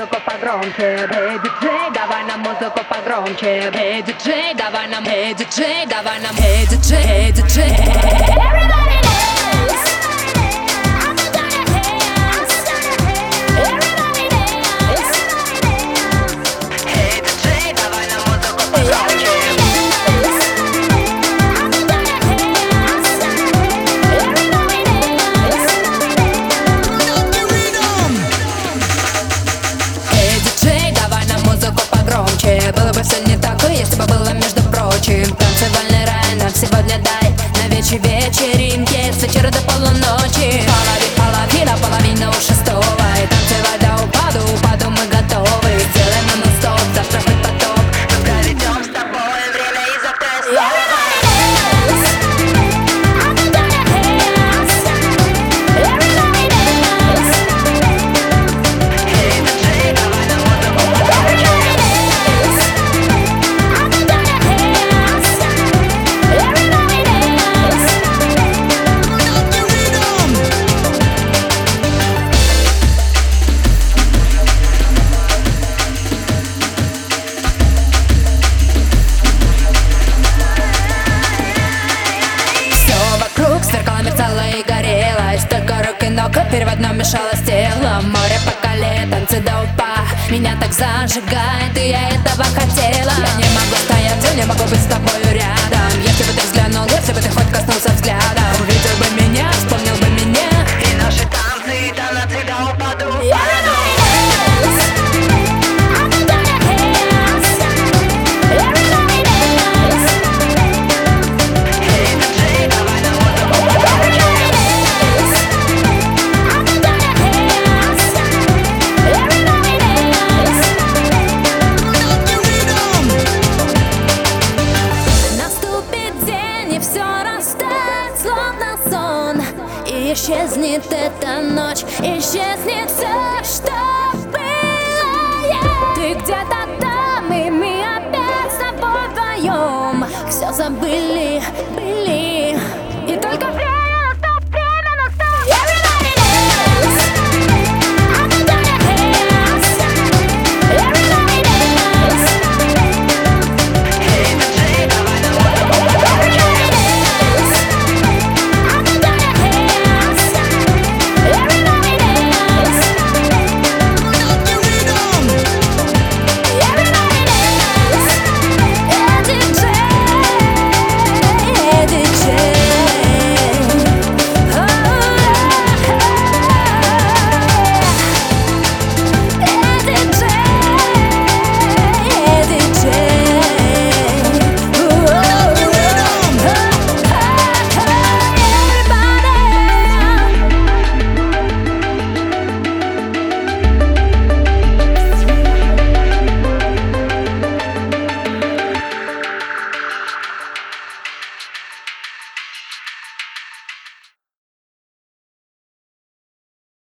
музыку погромче. Эй, диджей, давай нам музыку погромче. Эй, диджей, давай нам, эй, диджей, давай нам, эй, диджей, эй, диджей. Everybody dance. Было бы все не такое, если бы было, между прочим. Танцевальный рай нам сегодня дай. На вечеринке с вечера до полуночи. Половина, половина шестого. И танцевать до упаду мы готовы. Сделаем на нон-стоп, завтра хоть потоп. Мы проведем с тобой время и за мерцала и горела. И столько рок-н-рок вперед нам мешало с телом. Море по коле, танцы до упа. Меня так зажигает, и я этого хотела. Я не могу стоять, я не могу быть с тобою рядом. Если бы ты взглянул, если бы ты хоть коснулся взглядом. Увидел бы меня, вспомнил бы меня. И наши танцы до упаду. Исчезнет эта ночь, исчезнет.